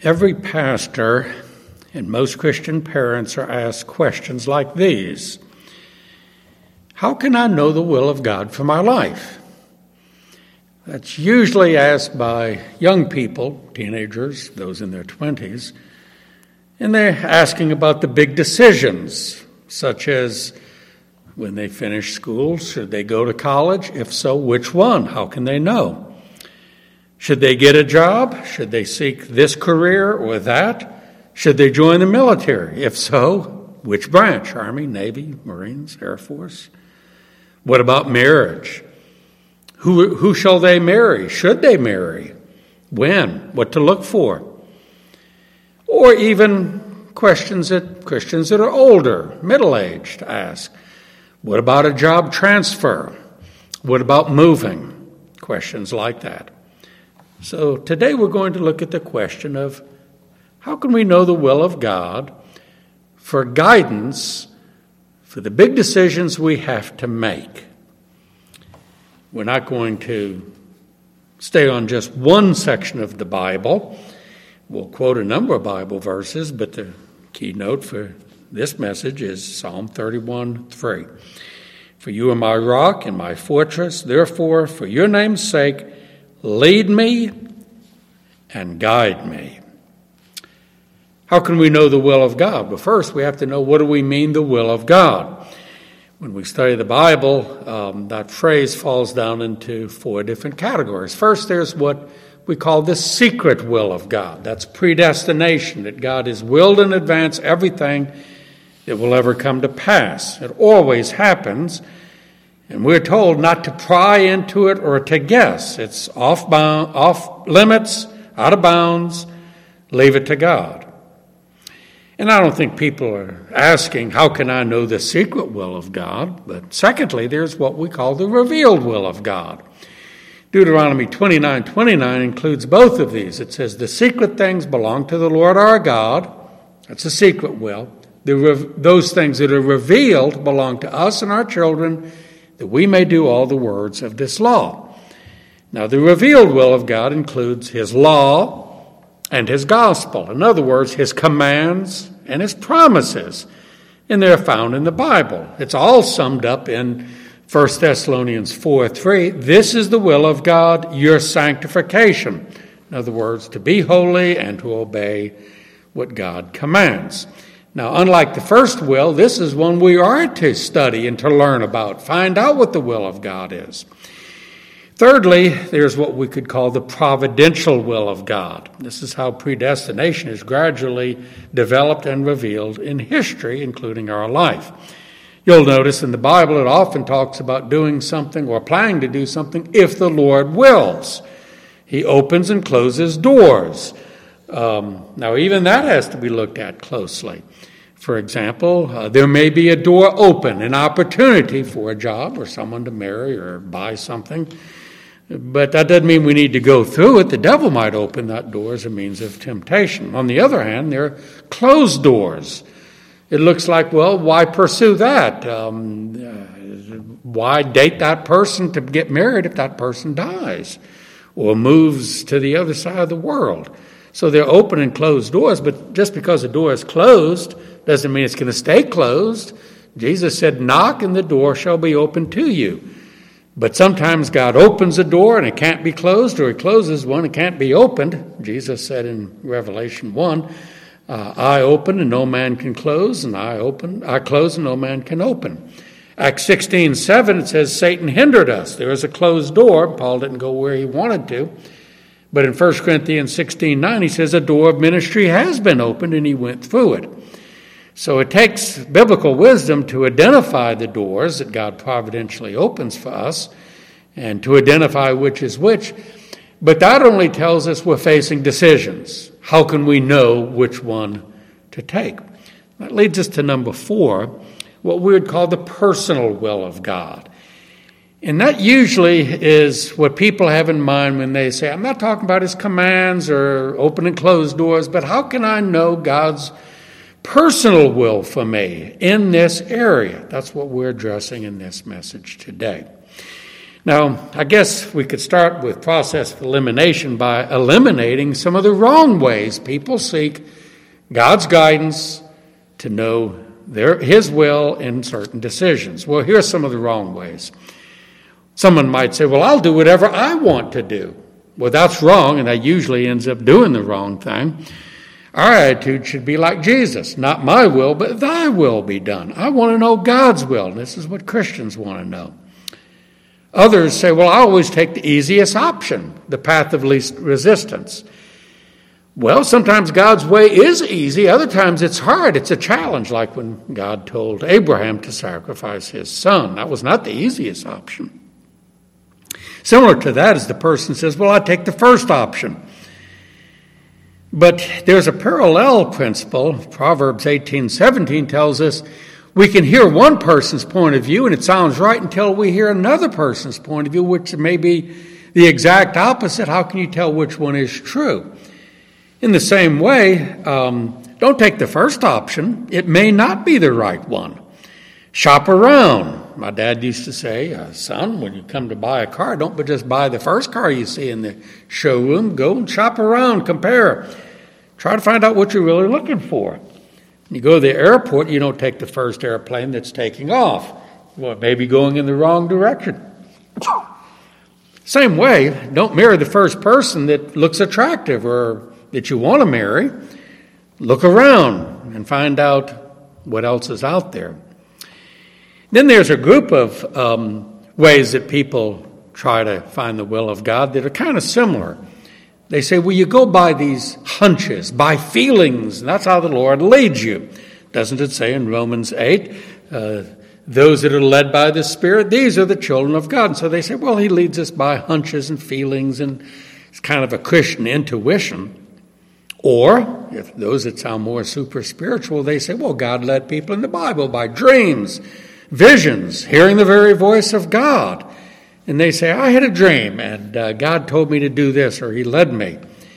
Every pastor and most Christian parents are asked questions like these. How can I know the will of God for my life? That's usually asked by young people, teenagers, those in their 20s, and they're asking about the big decisions, such as when they finish school, should they go to college? If so, which one? How can they know? Should they get a job? Should they seek this career or that? Should they join the military? If so, which branch? Army, Navy, Marines, Air Force? What about marriage? Who shall they marry? Should they marry? When? What to look for? Or even questions that Christians that are older, middle-aged, ask. What about a job transfer? What about moving? Questions like that. So today we're going to look at the question of how can we know the will of God for guidance for the big decisions we have to make. We're not going to stay on just one section of the Bible. We'll quote a number of Bible verses, but the keynote for this message is Psalm 31:3. For you are my rock and my fortress, therefore, for your name's sake, lead me and guide me. How can we know the will of God? Well, first, we have to know what do we mean the will of God. When we study the Bible, that phrase falls down into four different categories. First, there's what we call the secret will of God. That's predestination, that God has willed in advance everything that will ever come to pass. It always happens. And we're told not to pry into it or to guess. It's off limits, out of bounds. Leave it to God. And I don't think people are asking, how can I know the secret will of God? But secondly, there's what we call the revealed will of God. Deuteronomy 29:29 includes both of these. It says, the secret things belong to the Lord our God. That's a secret will. Those things that are revealed belong to us and our children, that we may do all the words of this law. Now, the revealed will of God includes His law and His gospel. In other words, His commands and His promises. And they're found in the Bible. It's all summed up in 1 Thessalonians 4:3. This is the will of God, your sanctification. In other words, to be holy and to obey what God commands. Now, unlike the first will, this is one we are to study and to learn about, find out what the will of God is. Thirdly, there's what we could call the providential will of God. This is how predestination is gradually developed and revealed in history, including our life. You'll notice in the Bible it often talks about doing something or planning to do something if the Lord wills. He opens and closes doors. Now, even that has to be looked at closely. For example, there may be a door open, an opportunity for a job or someone to marry or buy something. But that doesn't mean we need to go through it. The devil might open that door as a means of temptation. On the other hand, there are closed doors. It looks like, well, why pursue that? Why date that person to get married if that person dies or moves to the other side of the world? So they're open and closed doors, but just because a door is closed doesn't mean it's going to stay closed. Jesus said, knock and the door shall be open to you. But sometimes God opens a door and it can't be closed, or He closes one and can't be opened. Jesus said in Revelation 1, I open and no man can close, and I close and no man can open. Acts 16:7, it says Satan hindered us. There was a closed door. Paul didn't go where he wanted to. But in 1 Corinthians 16:9, he says a door of ministry has been opened and he went through it. So it takes biblical wisdom to identify the doors that God providentially opens for us and to identify which is which. But that only tells us we're facing decisions. How can we know which one to take? That leads us to number 4, what we would call the personal will of God. And that usually is what people have in mind when they say, I'm not talking about His commands or open and closed doors, but how can I know God's personal will for me in this area? That's what we're addressing in this message today. Now, I guess we could start with process of elimination by eliminating some of the wrong ways people seek God's guidance to know His will in certain decisions. Well, here's some of the wrong ways. Someone might say, well, I'll do whatever I want to do. Well, that's wrong, and that usually ends up doing the wrong thing. Our attitude should be like Jesus. Not my will, but thy will be done. I want to know God's will. This is what Christians want to know. Others say, well, I always take the easiest option, the path of least resistance. Well, sometimes God's way is easy. Other times it's hard. It's a challenge, like when God told Abraham to sacrifice his son. That was not the easiest option. Similar to that is the person says, well, I take the first option. But there's a parallel principle. Proverbs 18:17 tells us we can hear one person's point of view and it sounds right until we hear another person's point of view, which may be the exact opposite. How can you tell which one is true? In the same way, don't take the first option. It may not be the right one. Shop around. My dad used to say, son, when you come to buy a car, don't just buy the first car you see in the showroom. Go and shop around, compare. Try to find out what you're really looking for. When you go to the airport, you don't take the first airplane that's taking off. Well, it may be going in the wrong direction. Same way, don't marry the first person that looks attractive or that you want to marry. Look around and find out what else is out there. Then there's a group of ways that people try to find the will of God that are kind of similar. They say, well, you go by these hunches, by feelings, and that's how the Lord leads you. Doesn't it say in Romans 8, those that are led by the Spirit, these are the children of God. And so they say, well, He leads us by hunches and feelings, and it's kind of a Christian intuition. Or, if those that sound more super spiritual, they say, well, God led people in the Bible by dreams, visions, hearing the very voice of God. And they say, I had a dream, and God told me to do this, or He led me.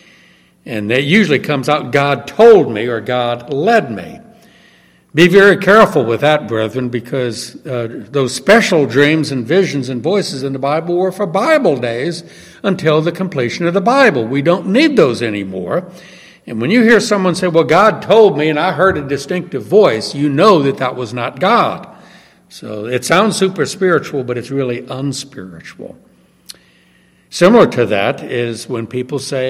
And that usually comes out, God told me, or God led me. Be very careful with that, brethren, because those special dreams and visions and voices in the Bible were for Bible days until the completion of the Bible. We don't need those anymore. And when you hear someone say, well, God told me, and I heard a distinctive voice, you know that that was not God. So it sounds super spiritual, but it's really unspiritual. Similar to that is when people say,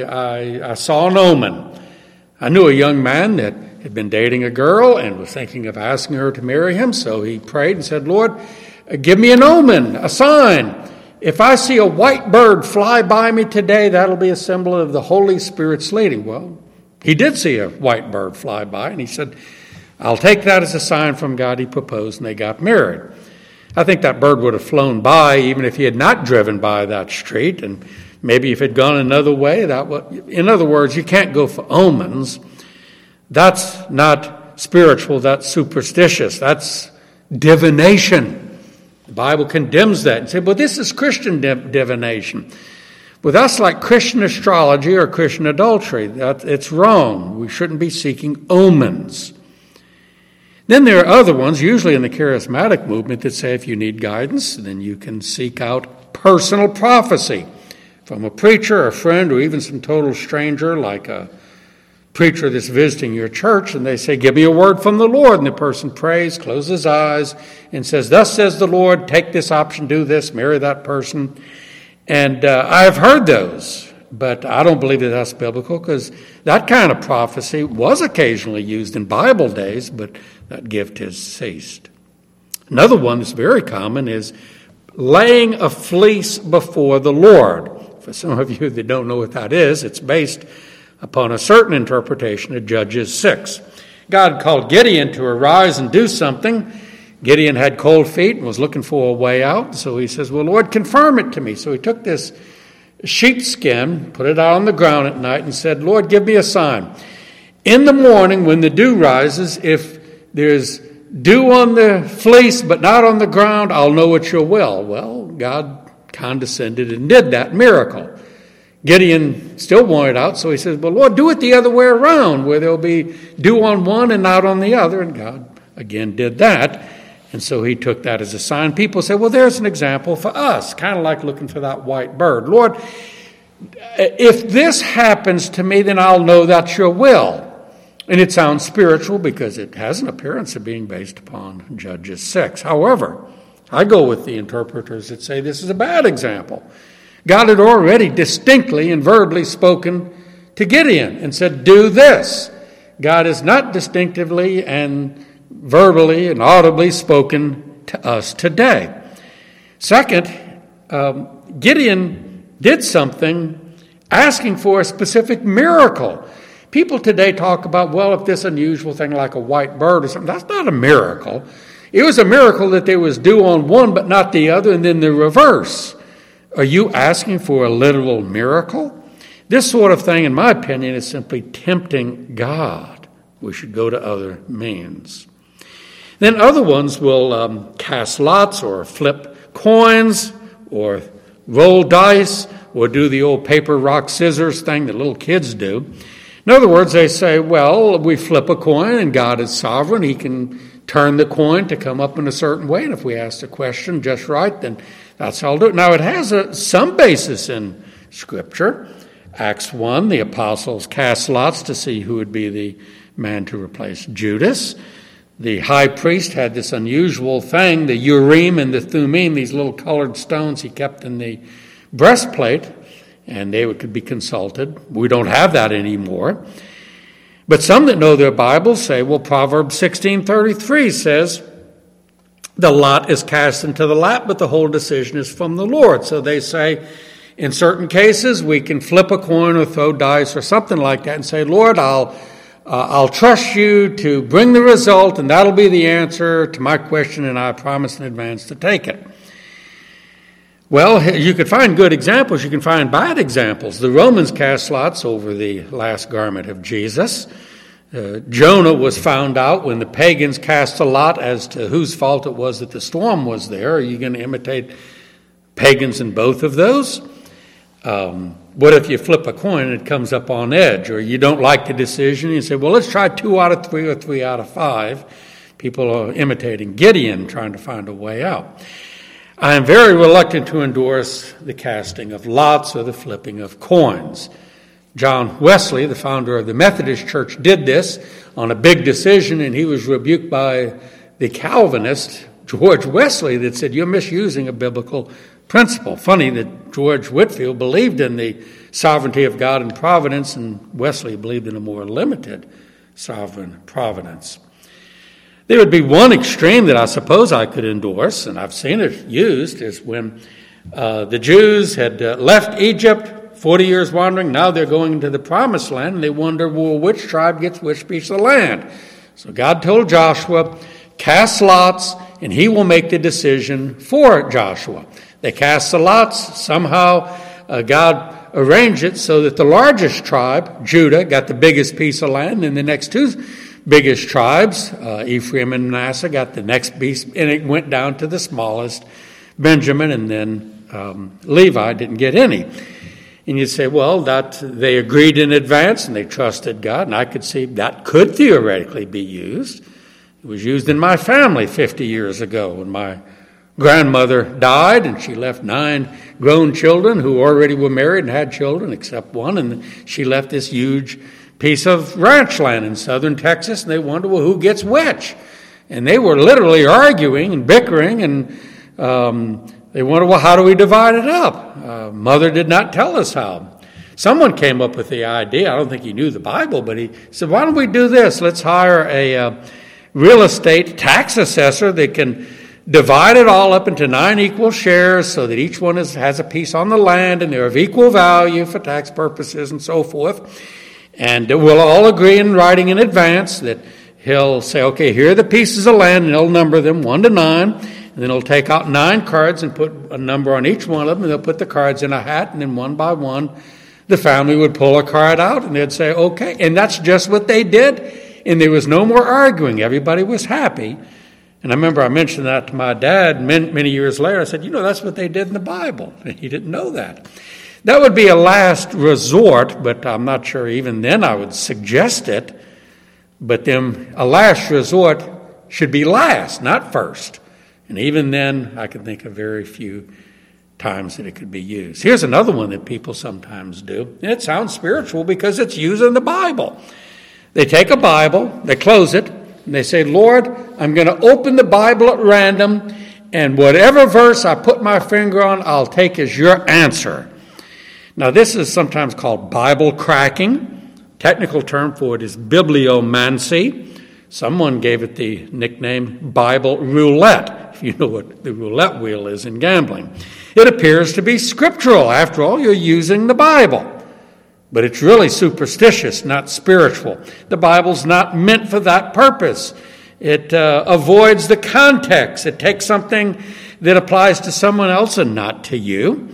I saw an omen. I knew a young man that had been dating a girl and was thinking of asking her to marry him. So he prayed and said, Lord, give me an omen, a sign. If I see a white bird fly by me today, that'll be a symbol of the Holy Spirit's leading. Well, he did see a white bird fly by, and he said, I'll take that as a sign from God. He proposed, and they got married. I think that bird would have flown by even if he had not driven by that street, and maybe if it had gone another way. In other words, you can't go for omens. That's not spiritual. That's superstitious. That's divination. The Bible condemns that and says, well, this is Christian divination. Well, that's like Christian astrology or Christian adultery. It's wrong. We shouldn't be seeking omens. Then there are other ones, usually in the charismatic movement, that say if you need guidance, then you can seek out personal prophecy from a preacher, a friend, or even some total stranger like a preacher that's visiting your church, and they say, give me a word from the Lord. And the person prays, closes his eyes, and says, thus says the Lord, take this option, do this, marry that person. And I have heard those, but I don't believe that that's biblical, because that kind of prophecy was occasionally used in Bible days, but that gift has ceased. Another one that's very common is laying a fleece before the Lord. For some of you that don't know what that is, it's based upon a certain interpretation of Judges 6. God called Gideon to arise and do something. Gideon had cold feet and was looking for a way out. So he says, well, Lord, confirm it to me. So he took this sheepskin, put it out on the ground at night, and said, Lord, give me a sign. In the morning when the dew rises, if there's dew on the fleece but not on the ground, I'll know it's your will. Well, God condescended and did that miracle. Gideon still wanted out, so he says, well, Lord, do it the other way around, where there'll be dew on one and not on the other. And God again did that. And so he took that as a sign. People say, well, there's an example for us, kind of like looking for that white bird. Lord, if this happens to me, then I'll know that's your will. And it sounds spiritual because it has an appearance of being based upon Judges 6. However, I go with the interpreters that say this is a bad example. God had already distinctly and verbally spoken to Gideon and said, do this. God has not distinctively and verbally and audibly spoken to us today. Second, Gideon did something asking for a specific miracle. People today talk about, well, if this unusual thing like a white bird or something, that's not a miracle. It was a miracle that there was dew on one but not the other, and then the reverse. Are you asking for a literal miracle? This sort of thing, in my opinion, is simply tempting God. We should go to other means. Then other ones will cast lots or flip coins or roll dice or do the old paper, rock, scissors thing that little kids do. In other words, they say, well, we flip a coin and God is sovereign. He can turn the coin to come up in a certain way. And if we ask the question just right, then that's how I'll do it. Now, it has some basis in Scripture. Acts 1, the apostles cast lots to see who would be the man to replace Judas. The high priest had this unusual thing, the Urim and the Thummim, these little colored stones he kept in the breastplate, and they could be consulted. We don't have that anymore. But some that know their Bibles say, well, Proverbs 16:33 says, the lot is cast into the lap, but the whole decision is from the Lord. So they say, in certain cases, we can flip a coin or throw dice or something like that and say, Lord, I'll trust you to bring the result, and that'll be the answer to my question, and I promise in advance to take it. Well, you could find good examples. You can find bad examples. The Romans cast lots over the last garment of Jesus. Jonah was found out when the pagans cast a lot as to whose fault it was that the storm was there. Are you going to imitate pagans in both of those? What if you flip a coin and it comes up on edge, or you don't like the decision? You say, well, let's try 2 out of 3 or 3 out of 5. People are imitating Gideon, trying to find a way out. I am very reluctant to endorse the casting of lots or the flipping of coins. John Wesley, the founder of the Methodist Church, did this on a big decision, and he was rebuked by the Calvinist, George Wesley, that said, you're misusing a biblical principle. Funny that George Whitefield believed in the sovereignty of God and providence, and Wesley believed in a more limited sovereign providence. There would be one extreme that I suppose I could endorse, and I've seen it used, is when the Jews had left Egypt, 40 years wandering, now they're going into the promised land, and they wonder, well, which tribe gets which piece of land? So God told Joshua, cast lots, and he will make the decision for Joshua. They cast the lots. Somehow God arranged it so that the largest tribe, Judah, got the biggest piece of land, and the next 2 biggest tribes, Ephraim and Manasseh, got the next piece, and it went down to the smallest, Benjamin, and then Levi didn't get any. And you'd say, well, that they agreed in advance and they trusted God, and I could see that could theoretically be used. It was used in my family 50 years ago when my grandmother died, and she left 9 grown children who already were married and had children except one, and she left this huge piece of ranch land in southern Texas, and they wondered, well, who gets which? And they were literally arguing and bickering, and they wondered, well, how do we divide it up? Mother did not tell us how. Someone came up with the idea, I don't think he knew the Bible, but he said, why don't we do this? Let's hire a real estate tax assessor that can divide it all up into 9 equal shares so that each one has a piece on the land, and they're of equal value for tax purposes and so forth. And we'll all agree in writing in advance that he'll say, okay, here are the pieces of land, and he'll number them 1 to 9. And then he'll take out 9 cards and put a number on each one of them, and they'll put the cards in a hat, and then one by one, the family would pull a card out, and they'd say, okay. And that's just what they did, and there was no more arguing. Everybody was happy. And I remember I mentioned that to my dad many years later. I said, that's what they did in the Bible. And he didn't know that. That would be a last resort, but I'm not sure even then I would suggest it. But then a last resort should be last, not first. And even then, I can think of very few times that it could be used. Here's another one that people sometimes do. And it sounds spiritual because it's using the Bible. They take a Bible, they close it, and they say, Lord, I'm going to open the Bible at random, and whatever verse I put my finger on, I'll take as your answer. Now, this is sometimes called Bible cracking. Technical term for it is bibliomancy. Someone gave it the nickname Bible roulette, if you know what the roulette wheel is in gambling. It appears to be scriptural. After all, you're using the Bible. But it's really superstitious, not spiritual. The Bible's not meant for that purpose. It avoids the context. It takes something that applies to someone else and not to you.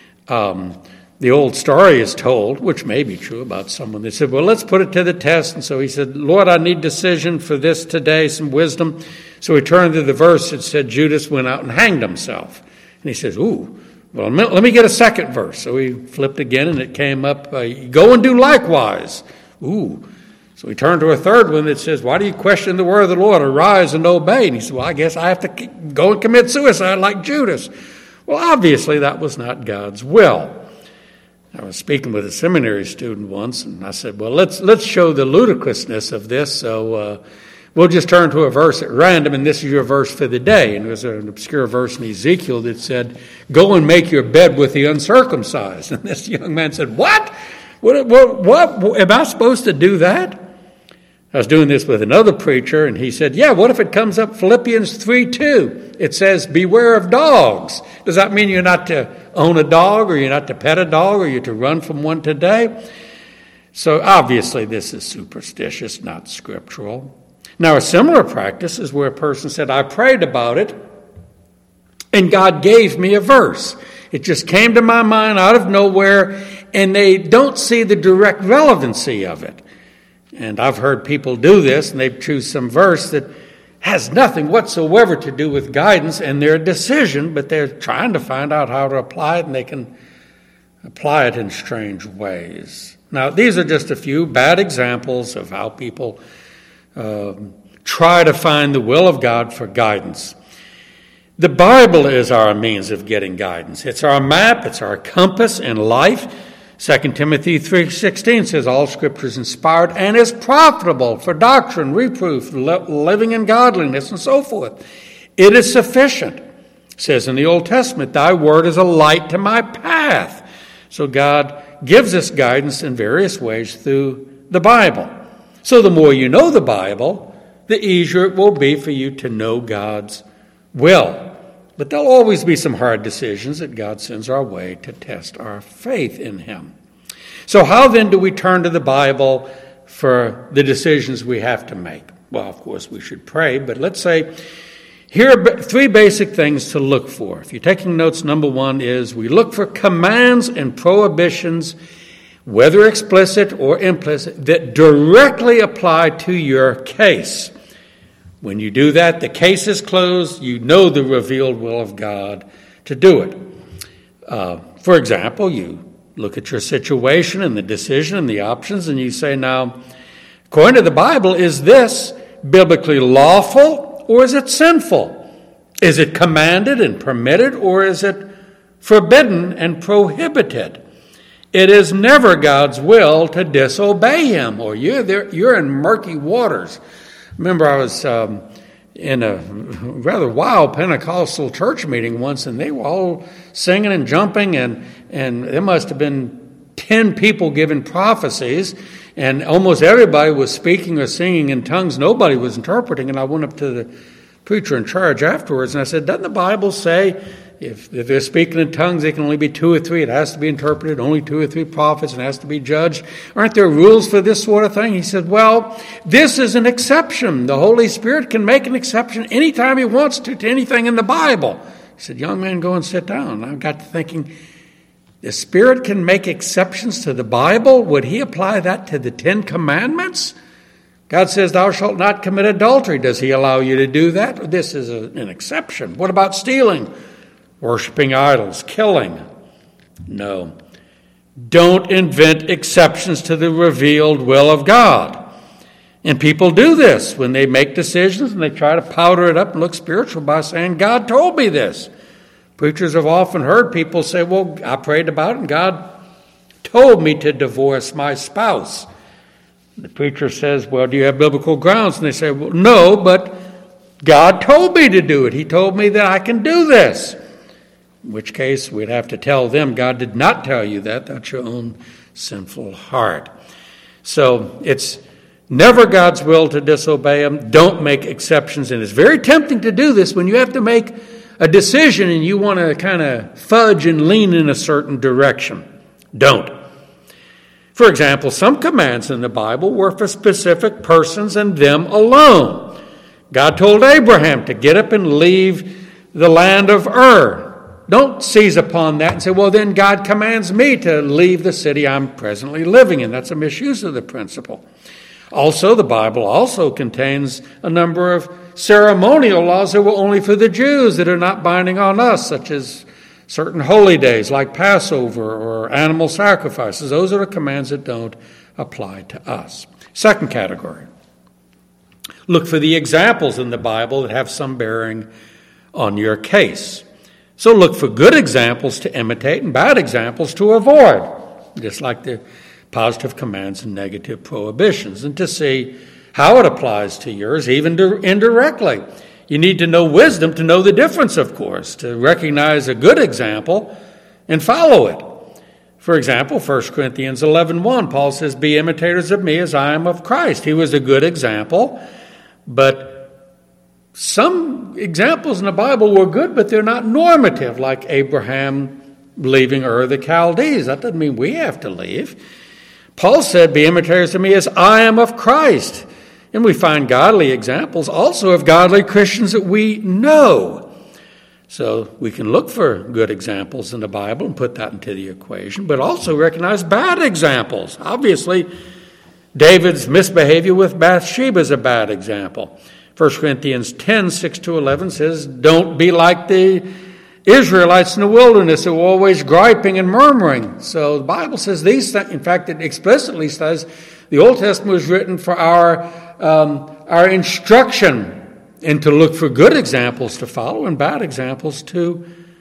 The old story is told, which may be true, about someone that said, well, let's put it to the test. And so he said, Lord, I need decision for this today, some wisdom. So he turned to the verse that said Judas went out and hanged himself. And he says, ooh, well, let me get a second verse. So he flipped again, and it came up, go and do likewise. Ooh. So he turned to a third one that says, why do you question the word of the Lord? Arise and obey. And he said, well, I guess I have to go and commit suicide like Judas. Well, obviously that was not God's will. I was speaking with a seminary student once, and I said, well, let's show the ludicrousness of this, so we'll just turn to a verse at random, and this is your verse for the day. And it was an obscure verse in Ezekiel that said, go and make your bed with the uncircumcised. And this young man said, what? What? Am I supposed to do that? I was doing this with another preacher, and he said, yeah, what if it comes up Philippians 3:2? It says, beware of dogs. Does that mean you're not to own a dog, or you're not to pet a dog, or you're to run from one today? So obviously this is superstitious, not scriptural. Now a similar practice is where a person said, I prayed about it, and God gave me a verse. It just came to my mind out of nowhere, and they don't see the direct relevancy of it. And I've heard people do this, and they choose some verse that has nothing whatsoever to do with guidance and their decision, but they're trying to find out how to apply it, and they can apply it in strange ways. Now, these are just a few bad examples of how people try to find the will of God for guidance. The Bible is our means of getting guidance. It's our map, it's our compass in life. 2 Timothy 3:16 says, all Scripture is inspired and is profitable for doctrine, reproof, living in godliness, and so forth. It is sufficient. It says in the Old Testament, thy word is a light to my path. So God gives us guidance in various ways through the Bible. So the more you know the Bible, the easier it will be for you to know God's will. But there'll always be some hard decisions that God sends our way to test our faith in Him. So how then do we turn to the Bible for the decisions we have to make? Well, of course, we should pray, but let's say here are three basic things to look for. If you're taking notes, number one is we look for commands and prohibitions, whether explicit or implicit, that directly apply to your case. When you do that, the case is closed. You know the revealed will of God to do it. For example, you look at your situation and the decision and the options, and you say, now, according to the Bible, is this biblically lawful or is it sinful? Is it commanded and permitted or is it forbidden and prohibited? It is never God's will to disobey Him, or you're in murky waters. Remember, I was in a rather wild Pentecostal church meeting once, and they were all singing and jumping, and there must have been 10 people giving prophecies, and almost everybody was speaking or singing in tongues. Nobody was interpreting, and I went up to the preacher in charge afterwards, and I said, doesn't the Bible say if they're speaking in tongues, they can only be 2 or 3. It has to be interpreted, only 2 or 3 prophets, and it has to be judged. Aren't there rules for this sort of thing? He said, well, this is an exception. The Holy Spirit can make an exception anytime He wants to anything in the Bible. He said, young man, go and sit down. And I got to thinking, the Spirit can make exceptions to the Bible? Would He apply that to the 10 Commandments? God says, thou shalt not commit adultery. Does He allow you to do that? This is an exception. What about stealing? Worshipping idols, killing? No. Don't invent exceptions to the revealed will of God. And people do this when they make decisions and they try to powder it up and look spiritual by saying, God told me this. Preachers have often heard people say, well, I prayed about it and God told me to divorce my spouse. The preacher says, well, do you have biblical grounds? And they say, well, no, but God told me to do it. He told me that I can do this. In which case, we'd have to tell them, God did not tell you that. That's your own sinful heart. So it's never God's will to disobey Him. Don't make exceptions. And it's very tempting to do this when you have to make a decision and you want to kind of fudge and lean in a certain direction. Don't. For example, some commands in the Bible were for specific persons and them alone. God told Abraham to get up and leave the land of Ur. Don't seize upon that and say, well, then God commands me to leave the city I'm presently living in. That's a misuse of the principle. Also, the Bible also contains a number of ceremonial laws that were only for the Jews that are not binding on us, such as certain holy days like Passover or animal sacrifices. Those are the commands that don't apply to us. Second category. Look for the examples in the Bible that have some bearing on your case. So look for good examples to imitate and bad examples to avoid, just like the positive commands and negative prohibitions, and to see how it applies to yours, even indirectly. You need to know wisdom to know the difference, of course, to recognize a good example and follow it. For example, 1 Corinthians 11:1, Paul says, be imitators of me as I am of Christ. He was a good example, but some examples in the Bible were good, but they're not normative, like Abraham leaving Ur the Chaldees. That doesn't mean we have to leave. Paul said, be imitators of me as I am of Christ. And we find godly examples also of godly Christians that we know. So we can look for good examples in the Bible and put that into the equation, but also recognize bad examples. Obviously, David's misbehavior with Bathsheba is a bad example. 1 Corinthians 10:6-11 says, don't be like the Israelites in the wilderness who were always griping and murmuring. So the Bible says these things. In fact, it explicitly says the Old Testament was written for our instruction and to look for good examples to follow and bad examples to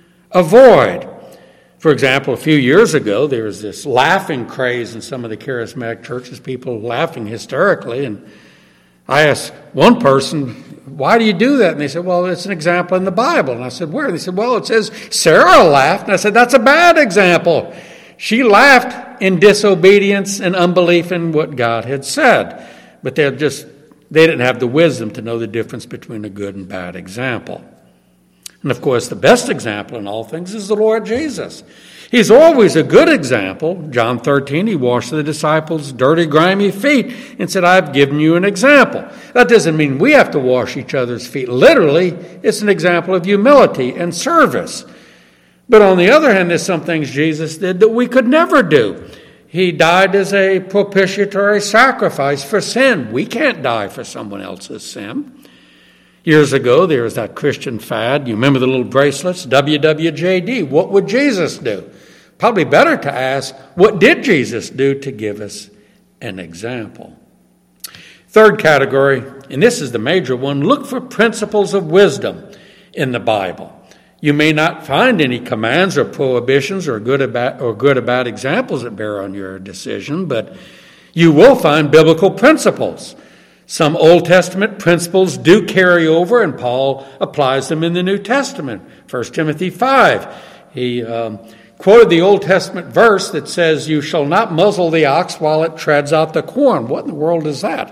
avoid. For example, a few years ago, there was this laughing craze in some of the charismatic churches, people laughing hysterically. And I asked one person, why do you do that? And they said, well, it's an example in the Bible. And I said, where? And they said, well, it says Sarah laughed. And I said, that's a bad example. She laughed in disobedience and unbelief in what God had said. But they didn't have the wisdom to know the difference between a good and bad example. And of course, the best example in all things is the Lord Jesus. He's always a good example. John 13, he washed the disciples' dirty, grimy feet and said, I've given you an example. That doesn't mean we have to wash each other's feet. Literally, it's an example of humility and service. But on the other hand, there's some things Jesus did that we could never do. He died as a propitiatory sacrifice for sin. We can't die for someone else's sin. Years ago, there was that Christian fad. You remember the little bracelets? WWJD. What would Jesus do? Probably better to ask, what did Jesus do to give us an example? Third category, and this is the major one, look for principles of wisdom in the Bible. You may not find any commands or prohibitions or good or bad examples that bear on your decision, but you will find biblical principles. Some Old Testament principles do carry over, and Paul applies them in the New Testament. 1 Timothy 5, he quoted the Old Testament verse that says, you shall not muzzle the ox while it treads out the corn. What in the world is that?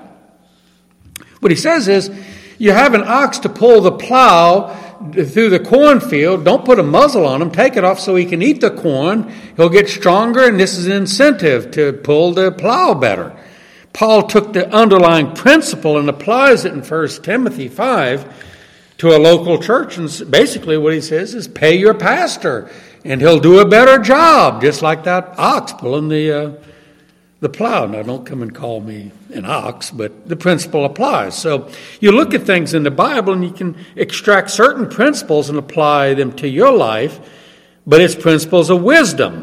What he says is, you have an ox to pull the plow through the cornfield. Don't put a muzzle on him. Take it off so he can eat the corn. He'll get stronger, and this is an incentive to pull the plow better. Paul took the underlying principle and applies it in 1 Timothy 5 to a local church. And basically what he says is pay your pastor and he'll do a better job, just like that ox pulling the plow. Now, don't come and call me an ox, but the principle applies. So you look at things in the Bible and you can extract certain principles and apply them to your life, but it's principles of wisdom.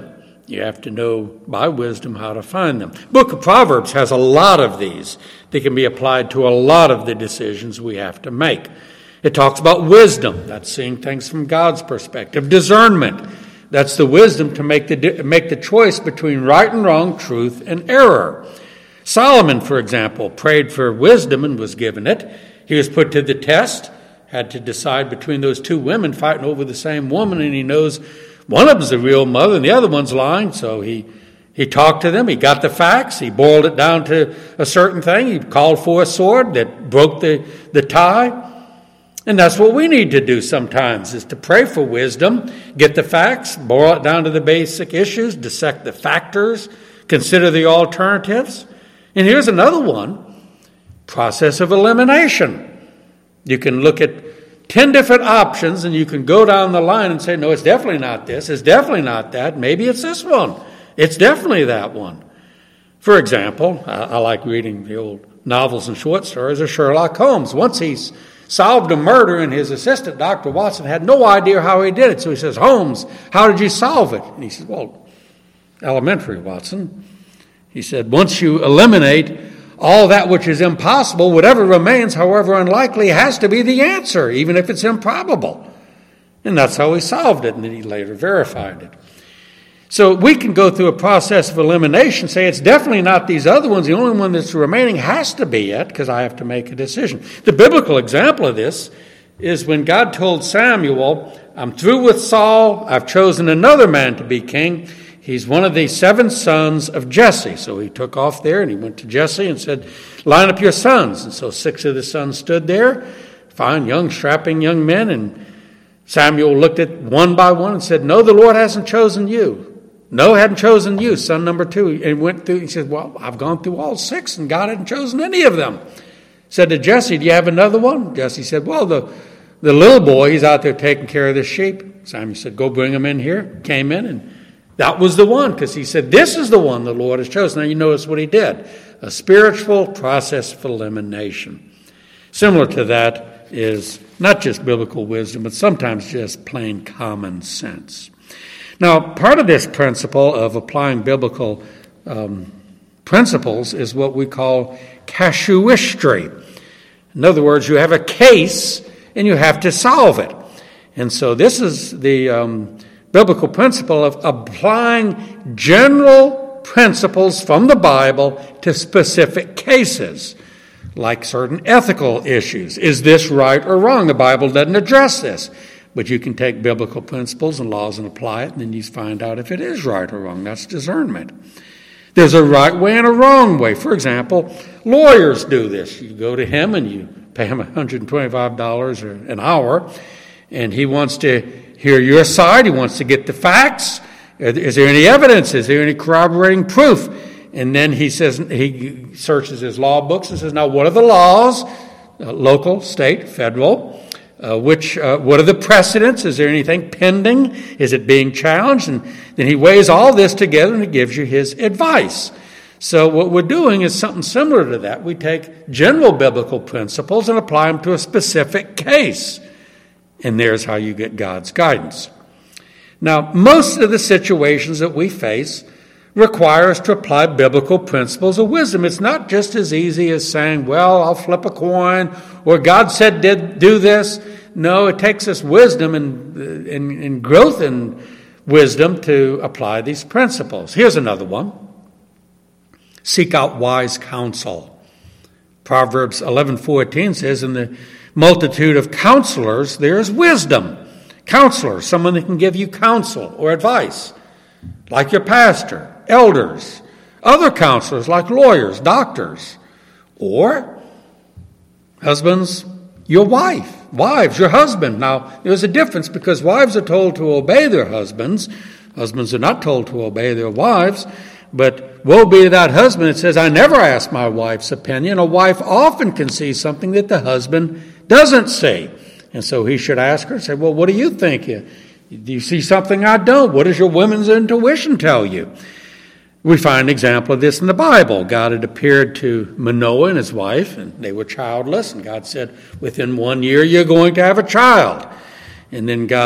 You have to know by wisdom how to find them. Book of Proverbs has a lot of these. They can be applied to a lot of the decisions we have to make. It talks about wisdom. That's seeing things from God's perspective. Discernment. That's the wisdom to make the choice between right and wrong, truth and error. Solomon, for example, prayed for wisdom and was given it. He was put to the test, had to decide between those two women fighting over the same woman, and he knows one of them's the real mother and the other one's lying. So he talked to them. He got the facts. He boiled it down to a certain thing. He called for a sword that broke the tie. And that's what we need to do sometimes, is to pray for wisdom, get the facts, boil it down to the basic issues, dissect the factors, consider the alternatives. And here's another one, process of elimination. You can look at 10 different options and you can go down the line and say, no, it's definitely not this, it's definitely not that, maybe it's this one, it's definitely that one. For example, I like reading the old novels and short stories of Sherlock Holmes. Once he's solved a murder, and his assistant, Dr. Watson, had no idea how he did it. So he says, Holmes, how did you solve it? And he says, well, elementary, Watson. He said, once you eliminate all that which is impossible, whatever remains, however unlikely, has to be the answer, even if it's improbable. And that's how he solved it, and then he later verified it. So we can go through a process of elimination, say it's definitely not these other ones. The only one that's remaining has to be it, because I have to make a decision. The biblical example of this is when God told Samuel, I'm through with Saul. I've chosen another man to be king. He's one of the 7 sons of Jesse. So he took off there and he went to Jesse and said, line up your sons. And so 6 of the sons stood there, fine, young, strapping young men. And Samuel looked at one by one and said, no, the Lord hasn't chosen you. No, hadn't chosen you, son number 2. And went through, he said, well, I've gone through all 6 and God hadn't chosen any of them. Said to Jesse, do you have another one? Jesse said, well, the little boy, he's out there taking care of the sheep. Samuel said, go bring him in here. Came in, and that was the one, because he said, this is the one the Lord has chosen. Now you notice what he did. A spiritual process of elimination. Similar to that is not just biblical wisdom, but sometimes just plain common sense. Now, part of this principle of applying biblical principles is what we call casuistry. In other words, you have a case and you have to solve it. And so this is the biblical principle of applying general principles from the Bible to specific cases, like certain ethical issues. Is this right or wrong? The Bible doesn't address this. But you can take biblical principles and laws and apply it, and then you find out if it is right or wrong. That's discernment. There's a right way and a wrong way. For example, lawyers do this. You go to him and you pay him $125 an hour, and he wants to hear your side. He wants to get the facts. Is there any evidence? Is there any corroborating proof? And then he says, he searches his law books and says, now what are the laws? Local, state, federal. What are the precedents? Is there anything pending? Is it being challenged? And then he weighs all this together and he gives you his advice. So what we're doing is something similar to that. We take general biblical principles and apply them to a specific case. And there's how you get God's guidance. Now, most of the situations that we face require us to apply biblical principles of wisdom. It's not just as easy as saying, well, I'll flip a coin, or God said do this. No, it takes us wisdom and growth in wisdom to apply these principles. Here's another one. Seek out wise counsel. Proverbs 11:14 says, in the multitude of counselors, there is wisdom. Counselor, someone that can give you counsel or advice, like your pastor. Elders, other counselors like lawyers, doctors, or husbands, your wife, wives, your husband. Now, there's a difference because wives are told to obey their husbands. Husbands are not told to obey their wives, but woe be to that husband that says, I never ask my wife's opinion. A wife often can see something that the husband doesn't see. And so he should ask her and say, well, what do you think? Do you see something I don't? What does your woman's intuition tell you? We find an example of this in the Bible. God had appeared to Manoah and his wife, and they were childless. And God said, within 1 year, you're going to have a child. And then God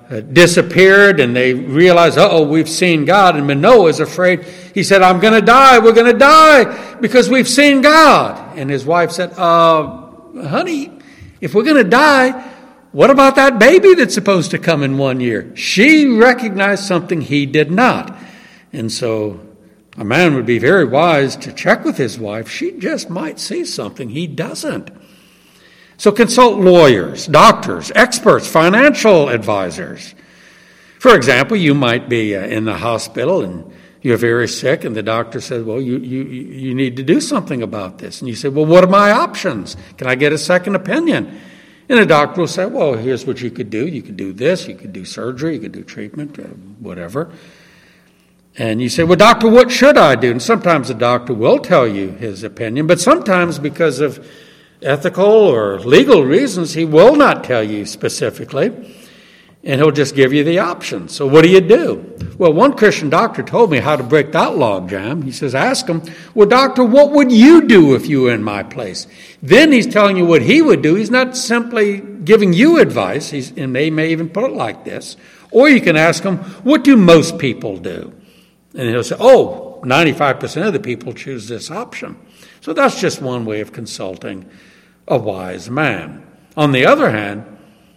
disappeared, and they realized, we've seen God. And Manoah is afraid. He said, I'm going to die. We're going to die because we've seen God. And his wife said, honey, if we're going to die, what about that baby that's supposed to come in 1 year? She recognized something he did not. And so a man would be very wise to check with his wife. She just might see something he doesn't. So consult lawyers, doctors, experts, financial advisors. For example, you might be in the hospital and you're very sick, and the doctor says, well, you need to do something about this. And you say, well, what are my options? Can I get a second opinion? And the doctor will say, well, here's what you could do. You could do this. You could do surgery. You could do treatment, whatever. And you say, well, doctor, what should I do? And sometimes the doctor will tell you his opinion, but sometimes because of ethical or legal reasons, he will not tell you specifically, and he'll just give you the options. So what do you do? Well, one Christian doctor told me how to break that log jam. He says, ask him, well, doctor, what would you do if you were in my place? Then he's telling you what he would do. He's not simply giving you advice, and they may even put it like this. Or you can ask him, what do most people do? And he'll say, 95% of the people choose this option. So that's just one way of consulting a wise man. On the other hand,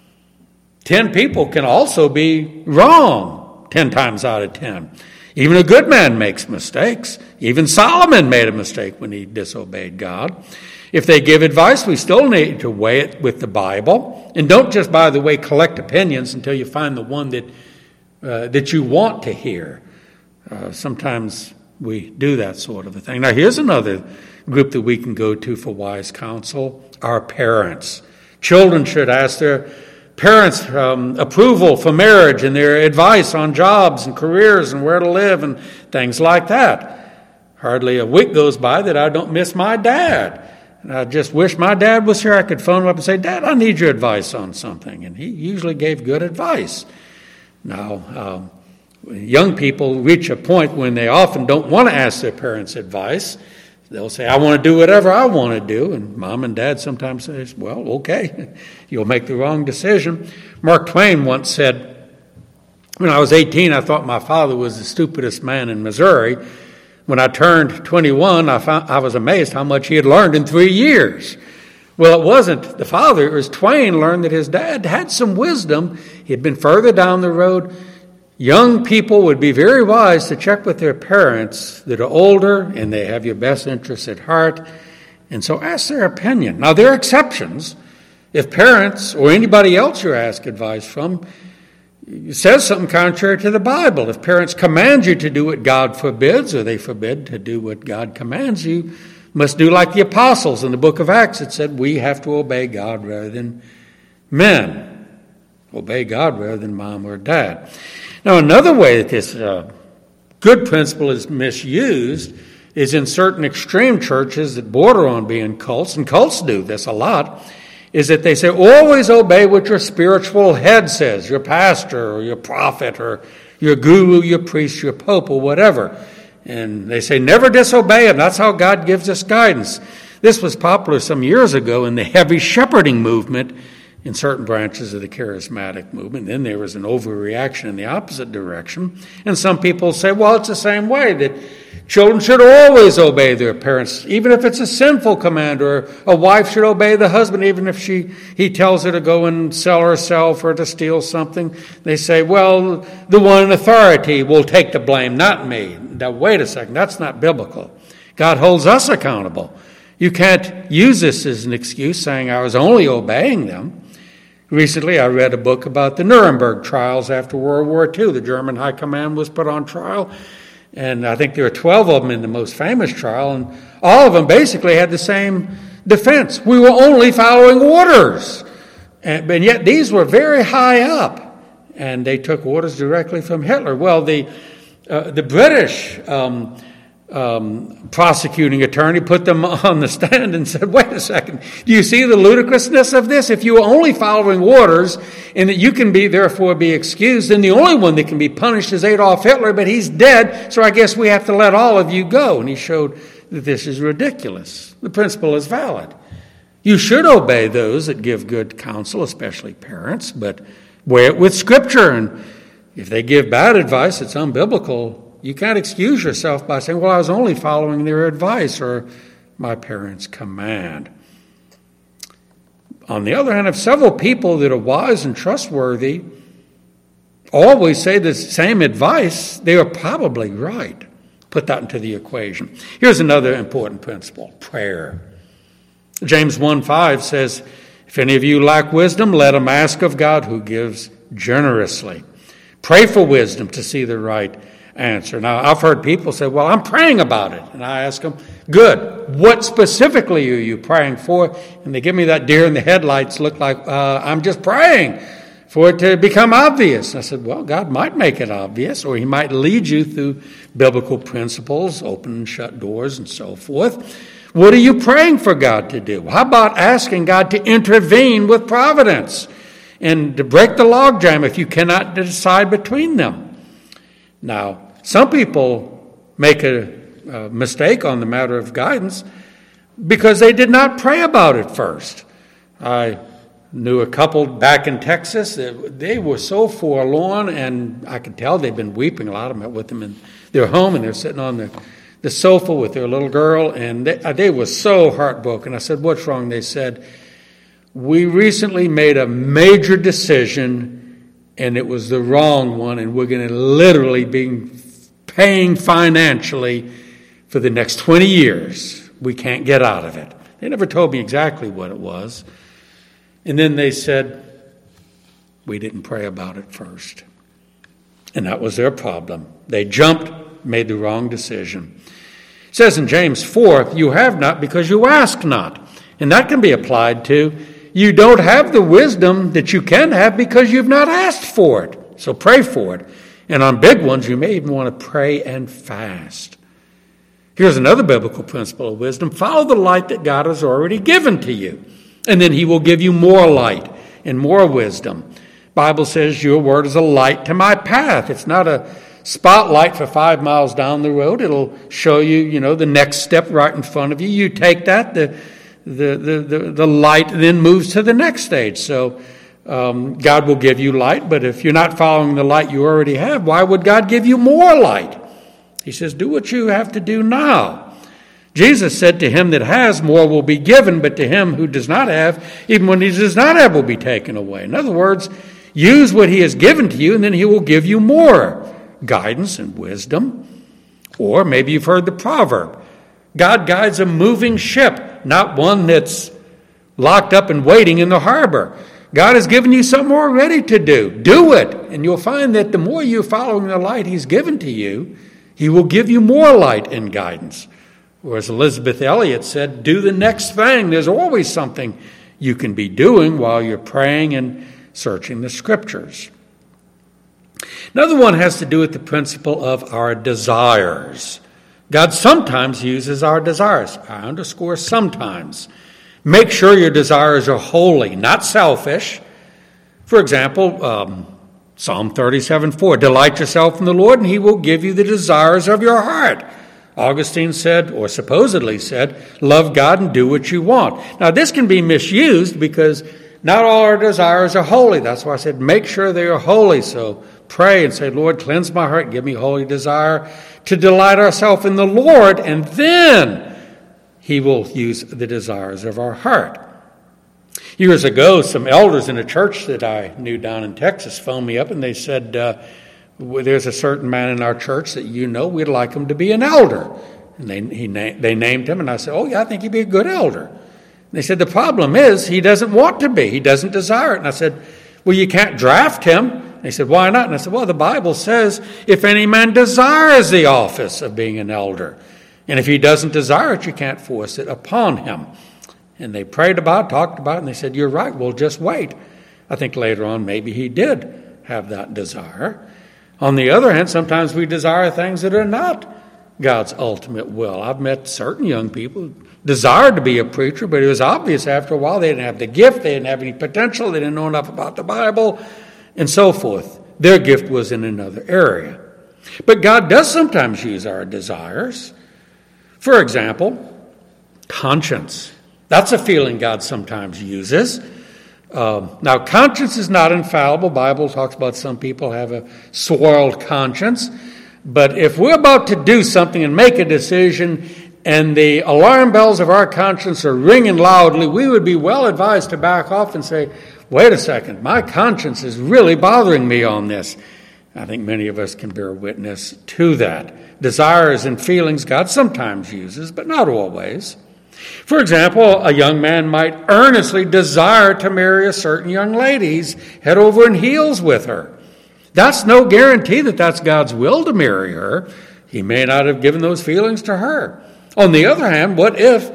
10 people can also be wrong 10 times out of 10. Even a good man makes mistakes. Even Solomon made a mistake when he disobeyed God. If they give advice, we still need to weigh it with the Bible. And don't just, by the way, collect opinions until you find the one that you want to hear. Sometimes we do that sort of a thing. Now, here's another group that we can go to for wise counsel, our parents. Children should ask their parents' approval for marriage and their advice on jobs and careers and where to live and things like that. Hardly a week goes by that I don't miss my dad. And I just wish my dad was here. I could phone him up and say, Dad, I need your advice on something. And he usually gave good advice. Now, young people reach a point when they often don't want to ask their parents' advice. They'll say, I want to do whatever I want to do. And mom and dad sometimes say, well, okay, you'll make the wrong decision. Mark Twain once said, when I was 18, I thought my father was the stupidest man in Missouri. When I turned 21, I was amazed how much he had learned in 3 years. Well, it wasn't the father. It was Twain learned that his dad had some wisdom. He had been further down the road. Young people would be very wise to check with their parents that are older and they have your best interests at heart. And so ask their opinion. Now, there are exceptions. If parents or anybody else you ask advice from says something contrary to the Bible, if parents command you to do what God forbids, or they forbid to do what God commands you, must do like the apostles in the book of Acts. It said we have to obey God rather than men. Obey God rather than mom or dad. Now, another way that this good principle is misused is in certain extreme churches that border on being cults, and cults do this a lot, is that they say, always obey what your spiritual head says, your pastor or your prophet or your guru, your priest, your pope, or whatever. And they say, never disobey him. That's how God gives us guidance. This was popular some years ago in the heavy shepherding movement in certain branches of the charismatic movement. Then there was an overreaction in the opposite direction. And some people say, well, it's the same way, that children should always obey their parents, even if it's a sinful command, or a wife should obey the husband, even if he tells her to go and sell herself or to steal something. They say, well, the one in authority will take the blame, not me. Now, wait a second, that's not biblical. God holds us accountable. You can't use this as an excuse, saying I was only obeying them. Recently, I read a book about the Nuremberg trials after World War II. The German High Command was put on trial, and I think there were 12 of them in the most famous trial, and all of them basically had the same defense. We were only following orders. And yet these were very high up, and they took orders directly from Hitler. Well, the British prosecuting attorney put them on the stand and said, wait a second, do you see the ludicrousness of this? If you were only following orders and that you can therefore be excused, then the only one that can be punished is Adolf Hitler, but he's dead, so I guess we have to let all of you go. And he showed that this is ridiculous. The principle is valid. You should obey those that give good counsel, especially parents, but weigh it with Scripture. And if they give bad advice, it's unbiblical. You can't excuse yourself by saying, well, I was only following their advice or my parents' command. On the other hand, if several people that are wise and trustworthy always say the same advice, they are probably right. Put that into the equation. Here's another important principle, prayer. James 1:5 says, if any of you lack wisdom, let him ask of God who gives generously. Pray for wisdom to see the right answer. Now, I've heard people say, well, I'm praying about it. And I ask them, good. What specifically are you praying for? And they give me that deer in the headlights look like, I'm just praying for it to become obvious. I said, well, God might make it obvious, or he might lead you through biblical principles, open and shut doors and so forth. What are you praying for God to do? How about asking God to intervene with providence and to break the logjam if you cannot decide between them? Now, some people make a mistake on the matter of guidance because they did not pray about it first. I knew a couple back in Texas. They were so forlorn, and I could tell they'd been weeping. A lot of them met with them in their home, and they're sitting on the sofa with their little girl, and they were so heartbroken. I said, what's wrong? They said, we recently made a major decision, and it was the wrong one, and we're going to literally be paying financially for the next 20 years. We can't get out of it. They never told me exactly what it was. And then they said, we didn't pray about it first. And that was their problem. They jumped, made the wrong decision. It says in James 4, you have not because you ask not. And that can be applied to, you don't have the wisdom that you can have because you've not asked for it. So pray for it. And on big ones, you may even want to pray and fast. Here's another biblical principle of wisdom. Follow the light that God has already given to you. And then he will give you more light and more wisdom. Bible says your word is a light to my path. It's not a spotlight for 5 miles down the road. It'll show you, the next step right in front of you. You take that, the light then moves to the next stage. So God will give you light, but if you're not following the light you already have, why would God give you more light? He says, do what you have to do now. Jesus said, to him that has, more will be given, but to him who does not have, even when he does not have, will be taken away. In other words, use what he has given to you, and then he will give you more guidance and wisdom. Or maybe you've heard the proverb, God guides a moving ship, not one that's locked up and waiting in the harbor. God has given you something already to do. Do it. And you'll find that the more you're following the light he's given to you, he will give you more light and guidance. Or as Elizabeth Elliot said, do the next thing. There's always something you can be doing while you're praying and searching the Scriptures. Another one has to do with the principle of our desires. God sometimes uses our desires. I underscore sometimes. Make sure your desires are holy, not selfish. For example, Psalm 37:4, delight yourself in the Lord, and he will give you the desires of your heart. Augustine said, or supposedly said, love God and do what you want. Now, this can be misused because not all our desires are holy. That's why I said make sure they are holy. So pray and say, Lord, cleanse my heart, give me holy desire to delight ourselves in the Lord, and then he will use the desires of our heart. Years ago, some elders in a church that I knew down in Texas phoned me up and they said, there's a certain man in our church that we'd like him to be an elder. And they named him, and I said, oh, yeah, I think he'd be a good elder. And they said, the problem is he doesn't want to be. He doesn't desire it. And I said, well, you can't draft him. And they said, why not? And I said, well, the Bible says, if any man desires the office of being an elder, and if he doesn't desire it, you can't force it upon him. And they prayed about it, talked about it, and they said, you're right, we'll just wait. I think later on maybe he did have that desire. On the other hand, sometimes we desire things that are not God's ultimate will. I've met certain young people who desired to be a preacher, but it was obvious after a while they didn't have the gift, they didn't have any potential, they didn't know enough about the Bible, and so forth. Their gift was in another area. But God does sometimes use our desires. For example, conscience. That's a feeling God sometimes uses. Now, conscience is not infallible. The Bible talks about some people have a soiled conscience. But if we're about to do something and make a decision and the alarm bells of our conscience are ringing loudly, we would be well advised to back off and say, wait a second, my conscience is really bothering me on this. I think many of us can bear witness to that. Desires and feelings God sometimes uses, but not always. For example, a young man might earnestly desire to marry a certain young lady. He's head over and heels with her. That's no guarantee that that's God's will to marry her. He may not have given those feelings to her. On the other hand, what if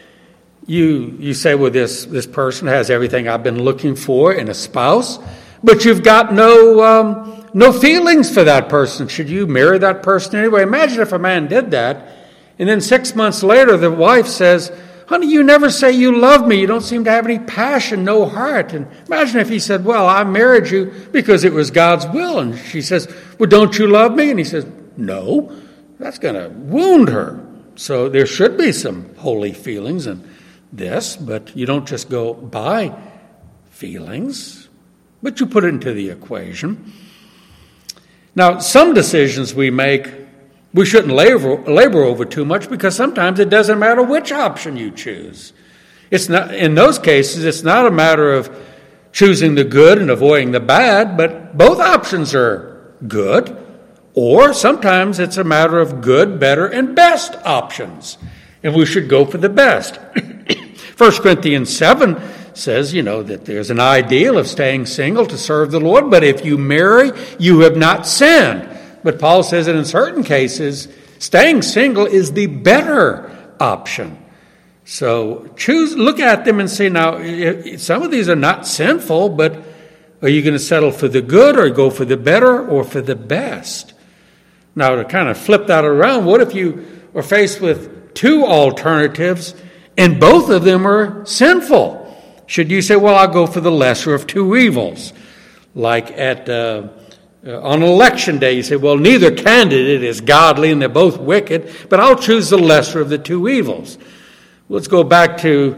you say, well, this person has everything I've been looking for in a spouse, but you've got no feelings for that person. Should you marry that person anyway? Imagine if a man did that, and then 6 months later the wife says, honey, you never say you love me. You don't seem to have any passion, no heart. And imagine if he said, well, I married you because it was God's will. And she says, well, don't you love me? And he says, no. That's going to wound her. So there should be some holy feelings in this, but you don't just go by feelings, but you put it into the equation. Now, some decisions we make, we shouldn't labor over too much, because sometimes it doesn't matter which option you choose. It's not, in those cases, it's not a matter of choosing the good and avoiding the bad, but both options are good. Or sometimes it's a matter of good, better, and best options, and we should go for the best. 1 Corinthians 7 says, that there's an ideal of staying single to serve the Lord, but if you marry, you have not sinned. But Paul says that in certain cases, staying single is the better option. So look at them and say, now, some of these are not sinful, but are you going to settle for the good or go for the better or for the best? Now, to kind of flip that around, what if you are faced with two alternatives and both of them are sinful? Should you say, well, I'll go for the lesser of two evils? Like on election day, you say, well, neither candidate is godly and they're both wicked, but I'll choose the lesser of the two evils. Let's go back to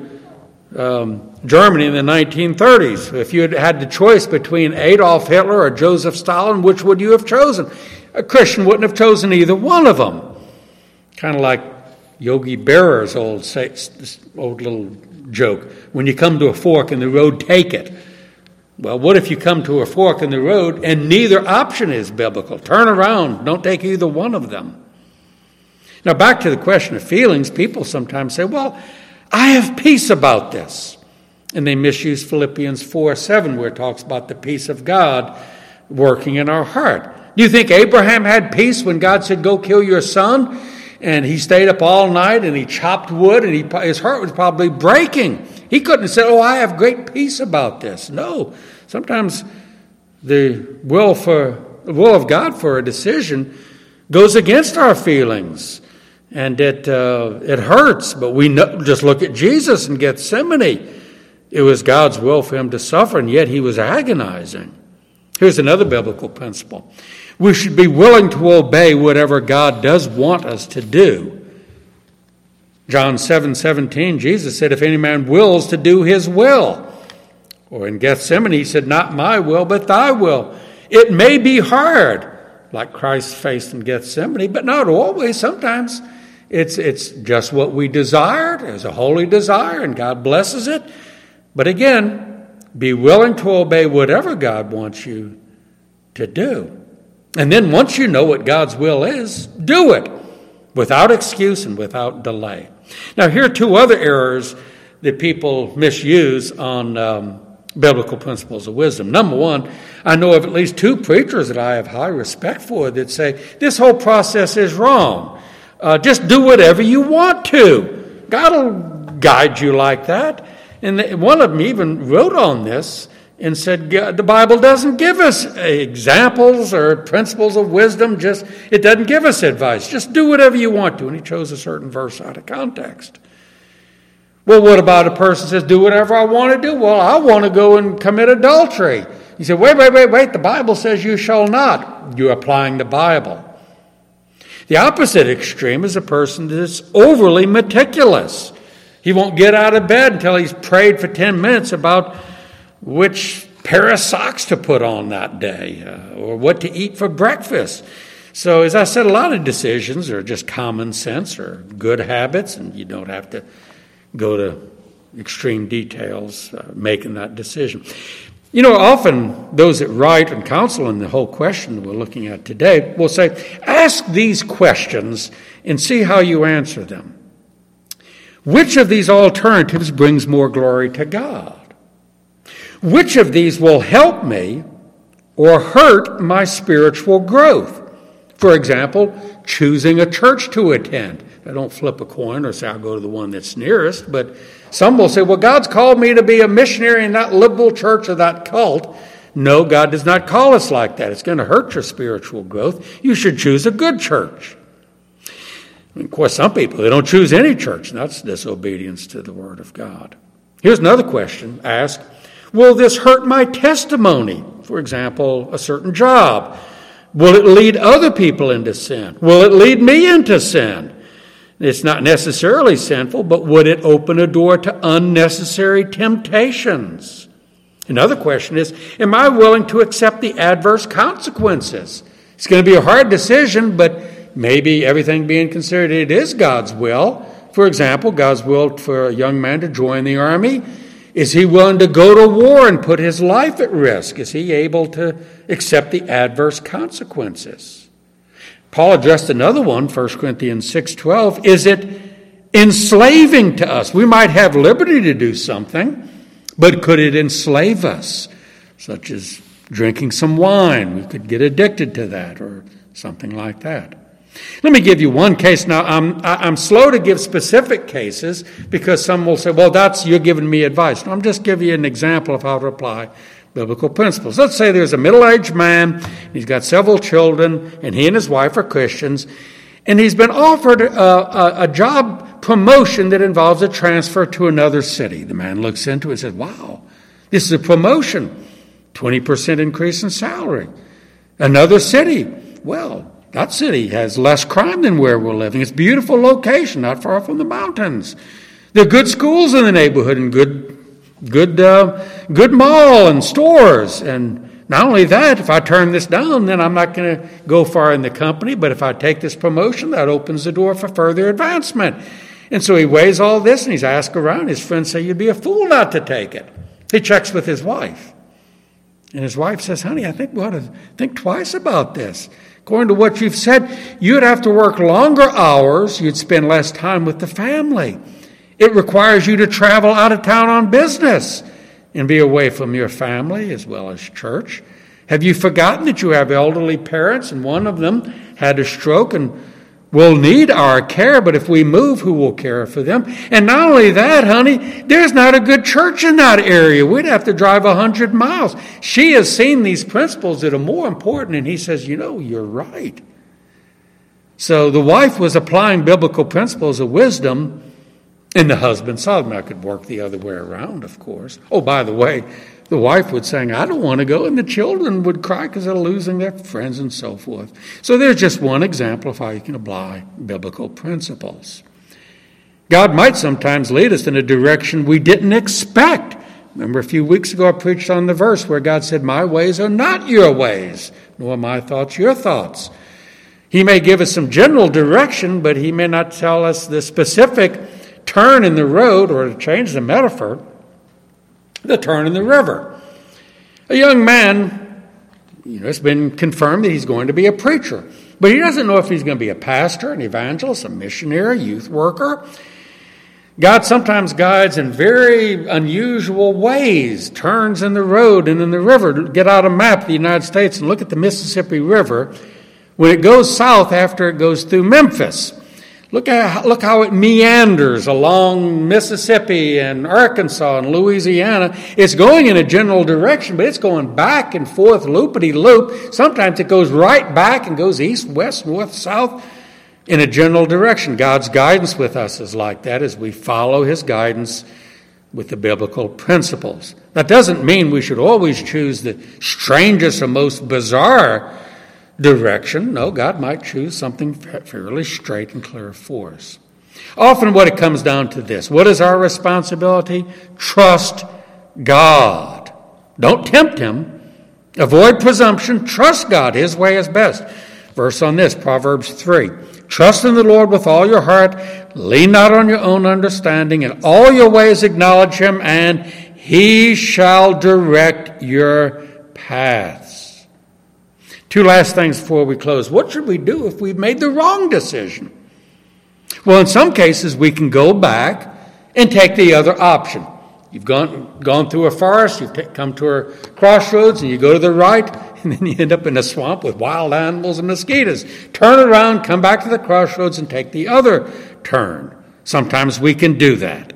Germany in the 1930s. If you had the choice between Adolf Hitler or Joseph Stalin, which would you have chosen? A Christian wouldn't have chosen either one of them. Kind of like Yogi Berra's old little joke. When you come to a fork in the road, take it. Well, what if you come to a fork in the road and neither option is biblical? Turn around. Don't take either one of them. Now, back to the question of feelings, people sometimes say, well, I have peace about this. And they misuse Philippians 4:7, where it talks about the peace of God working in our heart. Do you think Abraham had peace when God said, go kill your son? And he stayed up all night and he chopped wood and his heart was probably breaking. He couldn't have said, I have great peace about this. No. Sometimes the will of God for a decision goes against our feelings. And it hurts. But we know, just look at Jesus in Gethsemane. It was God's will for him to suffer, and yet he was agonizing. Here's another biblical principle. We should be willing to obey whatever God does want us to do. John 7:17, Jesus said, if any man wills to do his will. Or in Gethsemane, he said, not my will, but thy will. It may be hard, like Christ faced in Gethsemane, but not always. Sometimes it's just what we desired. It's a holy desire, and God blesses it. But again, be willing to obey whatever God wants you to do. And then once you know what God's will is, do it without excuse and without delay. Now, here are two other errors that people misuse on biblical principles of wisdom. Number one, I know of at least two preachers that I have high respect for that say, this whole process is wrong. Just do whatever you want to. God will guide you like that. And one of them even wrote on this and said, the Bible doesn't give us examples or principles of wisdom. It doesn't give us advice. Just do whatever you want to. And he chose a certain verse out of context. Well, what about a person who says, do whatever I want to do? Well, I want to go and commit adultery. He said, wait. The Bible says you shall not. You're applying the Bible. The opposite extreme is a person that's overly meticulous. He won't get out of bed until he's prayed for 10 minutes about which pair of socks to put on that day, or what to eat for breakfast. So as I said, a lot of decisions are just common sense or good habits, and you don't have to go to extreme details making that decision. You know, often those that write and counsel in the whole question we're looking at today will say, ask these questions and see how you answer them. Which of these alternatives brings more glory to God? Which of these will help me or hurt my spiritual growth? For example, choosing a church to attend. I don't flip a coin or say I'll go to the one that's nearest, but some will say, well, God's called me to be a missionary in that liberal church or that cult. No, God does not call us like that. It's going to hurt your spiritual growth. You should choose a good church. Of course, some people, they don't choose any church, and that's disobedience to the Word of God. Here's another question asked. Will this hurt my testimony? For example, a certain job. Will it lead other people into sin? Will it lead me into sin? It's not necessarily sinful, but would it open a door to unnecessary temptations? Another question is, am I willing to accept the adverse consequences? It's going to be a hard decision, but maybe everything being considered, it is God's will. For example, God's will for a young man to join the army. Is he willing to go to war and put his life at risk? Is he able to accept the adverse consequences? Paul addressed another one, 1 Corinthians 6:12. Is it enslaving to us? We might have liberty to do something, but could it enslave us? Such as drinking some wine. We could get addicted to that or something like that. Let me give you one case. Now, I'm slow to give specific cases because some will say, well, you're giving me advice. No, I'm just giving you an example of how to apply biblical principles. Let's say there's a middle-aged man, he's got several children, and he and his wife are Christians, and he's been offered a job promotion that involves a transfer to another city. The man looks into it and says, wow, this is a promotion, 20% increase in salary. Another city, well, that city has less crime than where we're living. It's a beautiful location, not far from the mountains. There are good schools in the neighborhood and good mall and stores. And not only that, if I turn this down, then I'm not going to go far in the company. But if I take this promotion, that opens the door for further advancement. And so he weighs all this and he's asked around. His friends say, you'd be a fool not to take it. He checks with his wife. And his wife says, honey, I think we ought to think twice about this. According to what you've said, you'd have to work longer hours. You'd spend less time with the family. It requires you to travel out of town on business and be away from your family as well as church. Have you forgotten that you have elderly parents and one of them had a stroke and will need our care, but if we move, who will care for them? And not only that, honey, there's not a good church in that area. We'd have to drive 100 miles. She has seen these principles that are more important, and he says, you're right. So the wife was applying biblical principles of wisdom, and the husband saw them. I could work the other way around, of course. Oh, by the way, the wife would say, I don't want to go, and the children would cry because they're losing their friends and so forth. So there's just one example of how you can apply biblical principles. God might sometimes lead us in a direction we didn't expect. Remember a few weeks ago I preached on the verse where God said, my ways are not your ways, nor my thoughts your thoughts. He may give us some general direction, but he may not tell us the specific turn in the road, or to change the metaphor, the turn in the river. A young man, it's been confirmed that he's going to be a preacher, but he doesn't know if he's going to be a pastor, an evangelist, a missionary, a youth worker. God sometimes guides in very unusual ways, turns in the road and in the river. Get out a map of the United States and look at the Mississippi River. When it goes south after it goes through Memphis, look how it meanders along Mississippi and Arkansas and Louisiana. It's going in a general direction, but it's going back and forth, loopity-loop. Sometimes it goes right back and goes east, west, north, south in a general direction. God's guidance with us is like that as we follow his guidance with the biblical principles. That doesn't mean we should always choose the strangest or most bizarre direction. No, God might choose something fairly straight and clear for us. Often what it comes down to this. What is our responsibility? Trust God. Don't tempt him. Avoid presumption. Trust God. His way is best. Verse on this, Proverbs 3. Trust in the Lord with all your heart. Lean not on your own understanding. In all your ways acknowledge him, and he shall direct your paths. Two last things before we close. What should we do if we've made the wrong decision? Well, in some cases, we can go back and take the other option. You've gone through a forest, you've come to a crossroads, and you go to the right, and then you end up in a swamp with wild animals and mosquitoes. Turn around, come back to the crossroads, and take the other turn. Sometimes we can do that.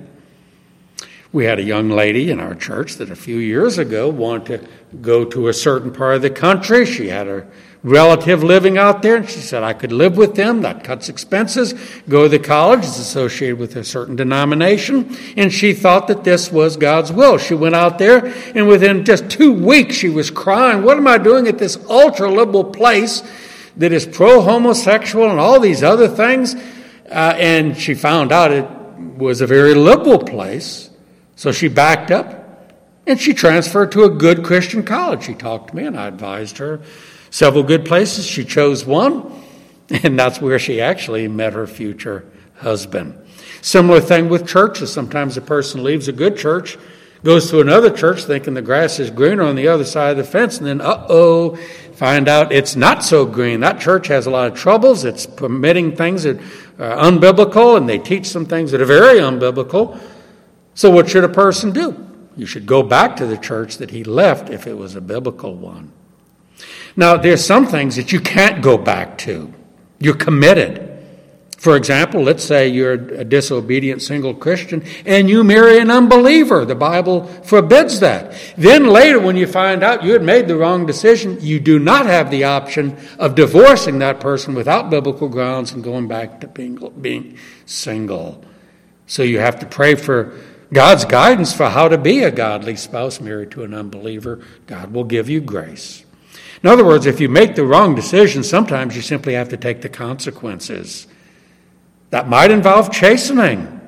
We had a young lady in our church that a few years ago wanted to go to a certain part of the country. She had a relative living out there, and she said, I could live with them. That cuts expenses. Go to the college. It's associated with a certain denomination. And she thought that this was God's will. She went out there, and within just 2 weeks, she was crying, what am I doing at this ultra-liberal place that is pro-homosexual and all these other things? And she found out it was a very liberal place. So she backed up, and she transferred to a good Christian college. She talked to me, and I advised her several good places. She chose one, and that's where she actually met her future husband. Similar thing with churches. Sometimes a person leaves a good church, goes to another church thinking the grass is greener on the other side of the fence, and then, find out it's not so green. That church has a lot of troubles. It's permitting things that are unbiblical, and they teach some things that are very unbiblical. So what should a person do? You should go back to the church that he left if it was a biblical one. Now, there's some things that you can't go back to. You're committed. For example, let's say you're a disobedient single Christian and you marry an unbeliever. The Bible forbids that. Then later, when you find out you had made the wrong decision, you do not have the option of divorcing that person without biblical grounds and going back to being single. So you have to pray for God's guidance for how to be a godly spouse married to an unbeliever. God will give you grace. In other words, if you make the wrong decision, sometimes you simply have to take the consequences. That might involve chastening.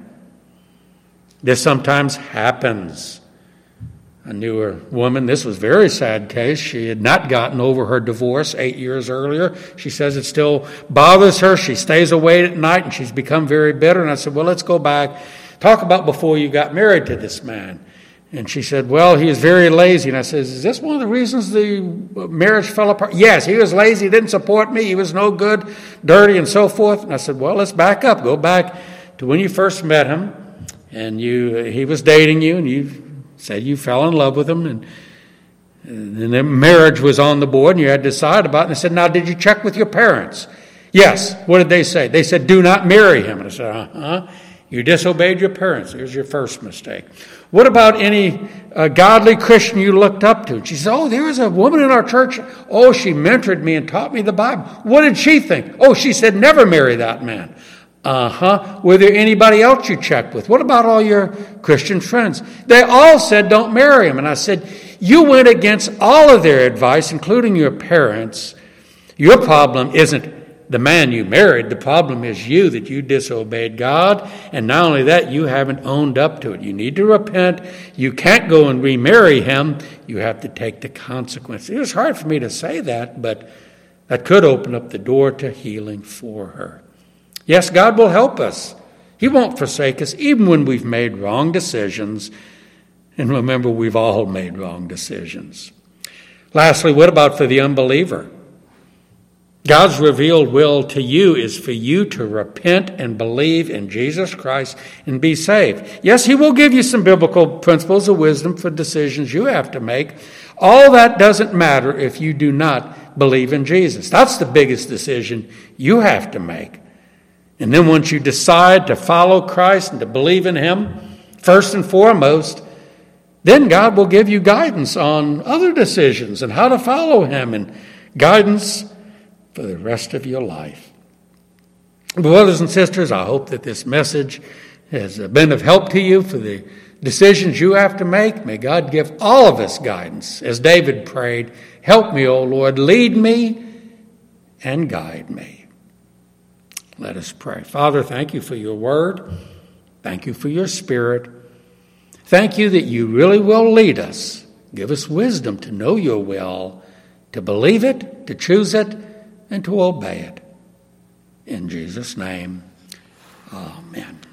This sometimes happens. I knew a woman, this was a very sad case. She had not gotten over her divorce 8 years earlier. She says it still bothers her. She stays awake at night and she's become very bitter. And I said, well, let's go back. Talk about before you got married to this man. And she said, well, he is very lazy. And I said, is this one of the reasons the marriage fell apart? Yes, he was lazy, didn't support me, he was no good, dirty, and so forth. And I said, well, let's back up. Go back to when you first met him, and he was dating you, and you said you fell in love with him, and the marriage was on the board, and you had to decide about it. And I said, now, did you check with your parents? Yes. What did they say? They said, do not marry him. And I said, you disobeyed your parents. Here's your first mistake. What about any godly Christian you looked up to? She said, there was a woman in our church. She mentored me and taught me the Bible. What did she think? She said, never marry that man. Were there anybody else you checked with? What about all your Christian friends? They all said, don't marry him. And I said, you went against all of their advice, including your parents. Your problem isn't the man you married. The problem is you, that you disobeyed God. And not only that, you haven't owned up to it. You need to repent. You can't go and remarry him. You have to take the consequences. It was hard for me to say that, but that could open up the door to healing for her. Yes, God will help us. He won't forsake us, even when we've made wrong decisions. And remember, we've all made wrong decisions. Lastly, what about for the unbeliever? God's revealed will to you is for you to repent and believe in Jesus Christ and be saved. Yes, he will give you some biblical principles of wisdom for decisions you have to make. All that doesn't matter if you do not believe in Jesus. That's the biggest decision you have to make. And then once you decide to follow Christ and to believe in him, first and foremost, then God will give you guidance on other decisions and how to follow him, and guidance for the rest of your life. Brothers and sisters, I hope that this message has been of help to you for the decisions you have to make. May God give all of us guidance. As David prayed, help me, O Lord, lead me and guide me. Let us pray. Father, thank you for your word. Thank you for your Spirit. Thank you that you really will lead us Give us wisdom to know your will, to believe it, to choose it, and to obey it. In Jesus' name, amen.